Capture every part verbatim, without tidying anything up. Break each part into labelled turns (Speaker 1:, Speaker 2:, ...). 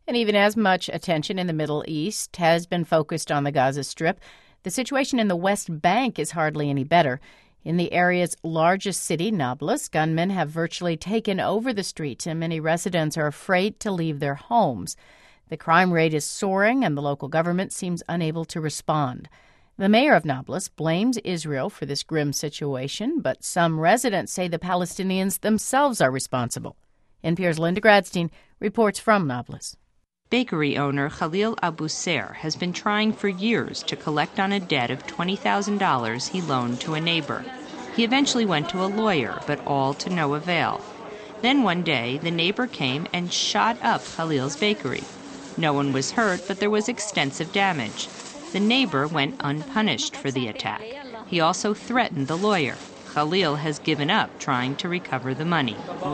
Speaker 1: And even as much attention in the Middle East has been focused on the Gaza Strip, the situation in the West Bank is hardly any better. In the area's largest city, Nablus, gunmen have virtually taken over the streets, and many residents are afraid to leave their homes. The crime rate is soaring, and the local government seems unable to respond. The mayor of Nablus blames Israel for this grim situation, but some residents say the Palestinians themselves are responsible. N P R's Linda Gradstein reports from Nablus.
Speaker 2: Bakery owner Khalil Abu Ser has been trying for years to collect on a debt of twenty thousand dollars he loaned to a neighbor. He eventually went to a lawyer, but all to no avail. Then one day, the neighbor came and shot up Khalil's bakery. No one was hurt, but there was extensive damage. The neighbor went unpunished for the attack. He also threatened the lawyer. Khalil has given up trying to recover the money.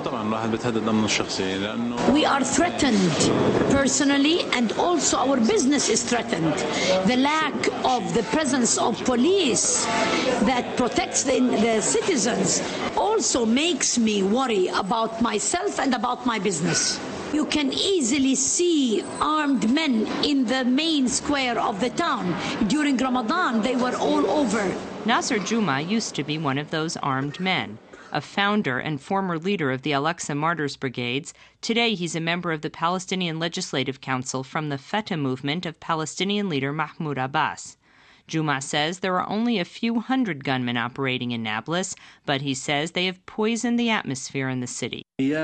Speaker 3: We are threatened personally, and also our business is threatened. The lack of the presence of police that protects the, the citizens also makes me worry about myself and about my business. You can easily see armed men in the main square of the town. During Ramadan, they were all over.
Speaker 2: Nasser Juma used to be one of those armed men. A founder and former leader of the Al-Aqsa Martyrs Brigades, today he's a member of the Palestinian Legislative Council from the Fatah movement of Palestinian leader Mahmoud Abbas. Juma says there are only a few hundred gunmen operating in Nablus, but he says they have poisoned the atmosphere in the city.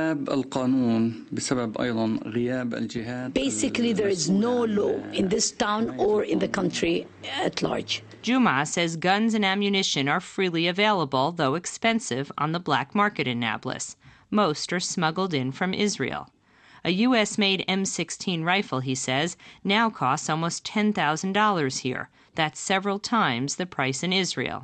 Speaker 3: Basically, there is no law in this town or in the country at large.
Speaker 2: Juma says guns and ammunition are freely available, though expensive, on the black market in Nablus. Most are smuggled in from Israel. A U S-made M sixteen rifle, he says, now costs almost ten thousand dollars here. That's several times the price in Israel.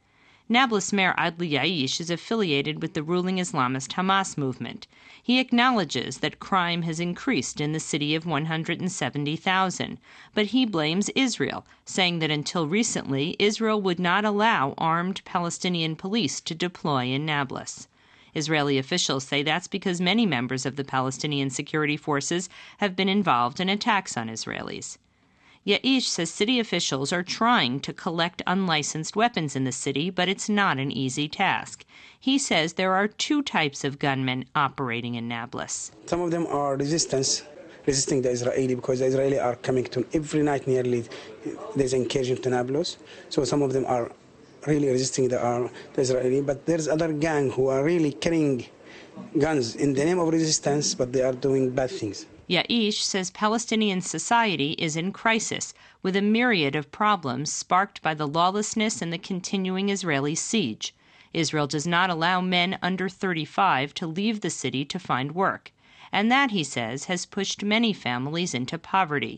Speaker 2: Nablus Mayor Adli Yaish is affiliated with the ruling Islamist Hamas movement. He acknowledges that crime has increased in the city of one hundred seventy thousand, but he blames Israel, saying that until recently, Israel would not allow armed Palestinian police to deploy in Nablus. Israeli officials say that's because many members of the Palestinian security forces have been involved in attacks on Israelis. Yaish says city officials are trying to collect unlicensed weapons in the city, but it's not an easy task. He says there are two types of gunmen operating in Nablus.
Speaker 4: Some of them are resistance, resisting the Israeli, because the Israeli are coming to every night nearly. There's incursion to Nablus. So some of them are really resisting the, uh, the Israeli, but there's other gang who are really carrying guns in the name of resistance, but they are doing bad things.
Speaker 2: Yaish says Palestinian society is in crisis, with a myriad of problems sparked by the lawlessness and the continuing Israeli siege. Israel does not allow men under thirty-five to leave the city to find work, and that, he says, has pushed many families into poverty.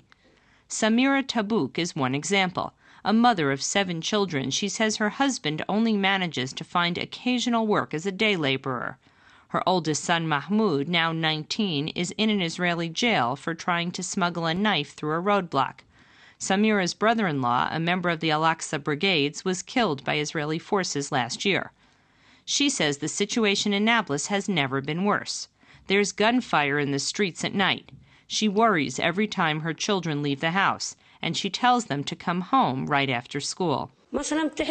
Speaker 2: Samira Tabuk is one example. A mother of seven children, she says her husband only manages to find occasional work as a day laborer. Her oldest son, Mahmoud, now nineteen, is in an Israeli jail for trying to smuggle a knife through a roadblock. Samira's brother-in-law, a member of the Al-Aqsa Brigades, was killed by Israeli forces last year. She says the situation in Nablus has never been worse. There's gunfire in the streets at night. She worries every time her children leave the house, and she tells them to come home right after school.
Speaker 3: A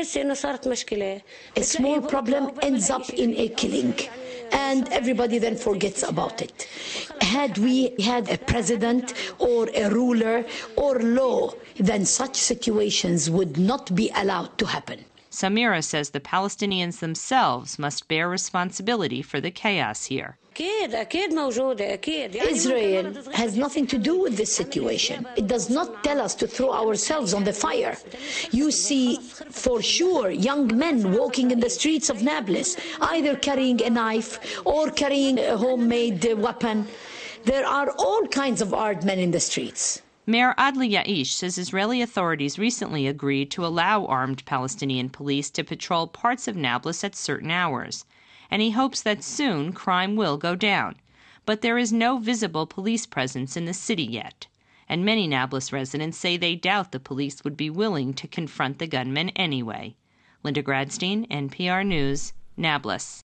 Speaker 3: small problem ends up in a killing, and everybody then forgets about it. Had we had a president or a ruler or law, then such situations would not be allowed to happen.
Speaker 2: Samira says the Palestinians themselves must bear responsibility for the chaos here.
Speaker 3: Israel has nothing to do with this situation. It does not tell us to throw ourselves on the fire. You see, for sure, young men walking in the streets of Nablus, either carrying a knife or carrying a homemade weapon. There are all kinds of armed men in the streets.
Speaker 2: Mayor Adli Yaish says Israeli authorities recently agreed to allow armed Palestinian police to patrol parts of Nablus at certain hours, and he hopes that soon crime will go down. But there is no visible police presence in the city yet, and many Nablus residents say they doubt the police would be willing to confront the gunmen anyway. Linda Gradstein, N P R News, Nablus.